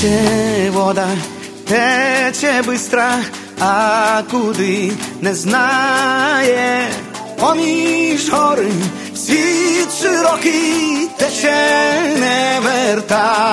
Тече вода, тече бистра, а куди не знає. Поміж гори світ широкий тече, не вертає.